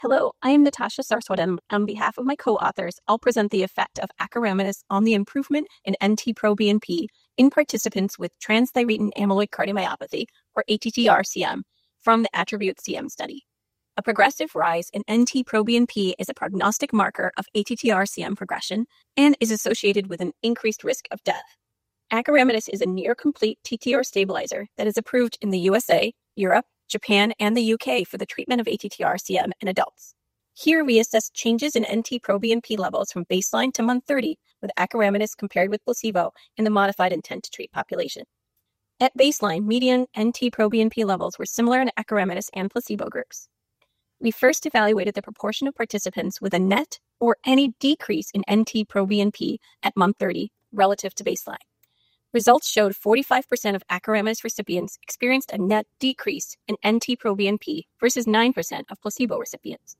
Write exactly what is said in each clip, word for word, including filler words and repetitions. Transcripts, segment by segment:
Hello, I am Natasha Sarswat. On behalf of my co-authors, I'll present the effect of acoramidis on the improvement in N T-pro-B N P in participants with transthyretin amyloid cardiomyopathy, or A T T R C M, from the ATTRibute-C M study. A progressive rise in N T-pro-B N P is a prognostic marker of A T T R C M progression and is associated with an increased risk of death. Acoramidis is a near-complete T T R stabilizer that is approved in the U S A, Europe, Japan, and the U K for the treatment of A T T R C M in adults. Here we assess changes in N T-pro B N P levels from baseline to month thirty with acoramidis compared with placebo in the modified intent-to-treat population. At baseline, median N T-pro B N P levels were similar in acoramidis and placebo groups. We first evaluated the proportion of participants with a net or any decrease in N T-pro B N P at month thirty relative to baseline. Results showed forty-five percent of acoramidis recipients experienced a net decrease in N T-pro B N P versus nine percent of placebo recipients.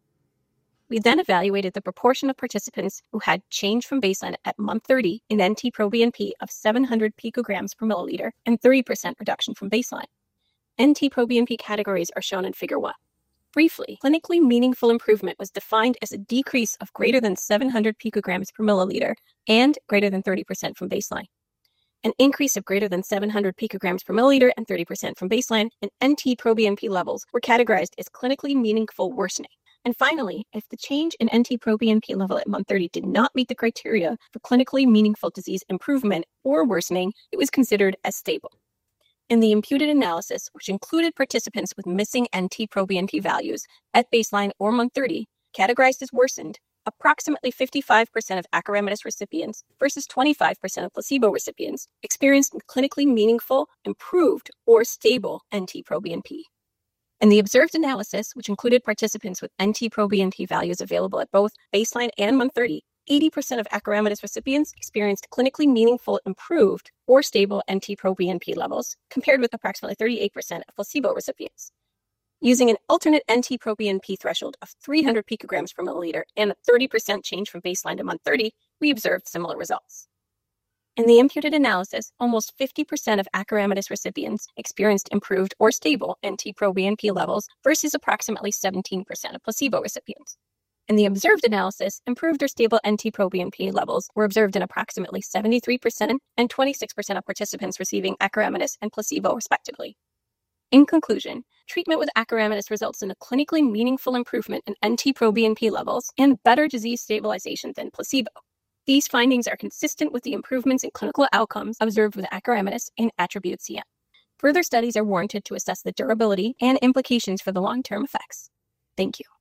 We then evaluated the proportion of participants who had change from baseline at month thirty in N T-pro B N P of seven hundred picograms per milliliter and thirty percent reduction from baseline. N T-pro B N P categories are shown in Figure one. Briefly, clinically meaningful improvement was defined as a decrease of greater than seven hundred picograms per milliliter and greater than thirty percent from baseline. An increase of greater than seven hundred picograms per milliliter and thirty percent from baseline in N T-pro B N P levels were categorized as clinically meaningful worsening. And finally, if the change in N T-pro B N P level at month thirty did not meet the criteria for clinically meaningful disease improvement or worsening, it was considered as stable. In the imputed analysis, which included participants with missing N T-pro B N P values at baseline or month thirty, categorized as worsened, approximately fifty-five percent of acoramidis recipients versus twenty-five percent of placebo recipients experienced clinically meaningful, improved, or stable N T-pro B N P. In the observed analysis, which included participants with N T-pro B N P values available at both baseline and month thirty, eighty percent of acoramidis recipients experienced clinically meaningful, improved, or stable N T-pro B N P levels, compared with approximately thirty-eight percent of placebo recipients. Using an alternate N T-pro B N P threshold of three hundred picograms per milliliter and a thirty percent change from baseline to month thirty, we observed similar results. In the imputed analysis, almost fifty percent of acoramidis recipients experienced improved or stable N T-pro B N P levels versus approximately seventeen percent of placebo recipients. In the observed analysis, improved or stable N T-pro B N P levels were observed in approximately seventy-three percent and twenty-six percent of participants receiving acoramidis and placebo, respectively. In conclusion, treatment with acoramidis results in a clinically meaningful improvement in N T-pro B N P levels and better disease stabilization than placebo. These findings are consistent with the improvements in clinical outcomes observed with acoramidis in ATTRibute-C M. Further studies are warranted to assess the durability and implications for the long-term effects. Thank you.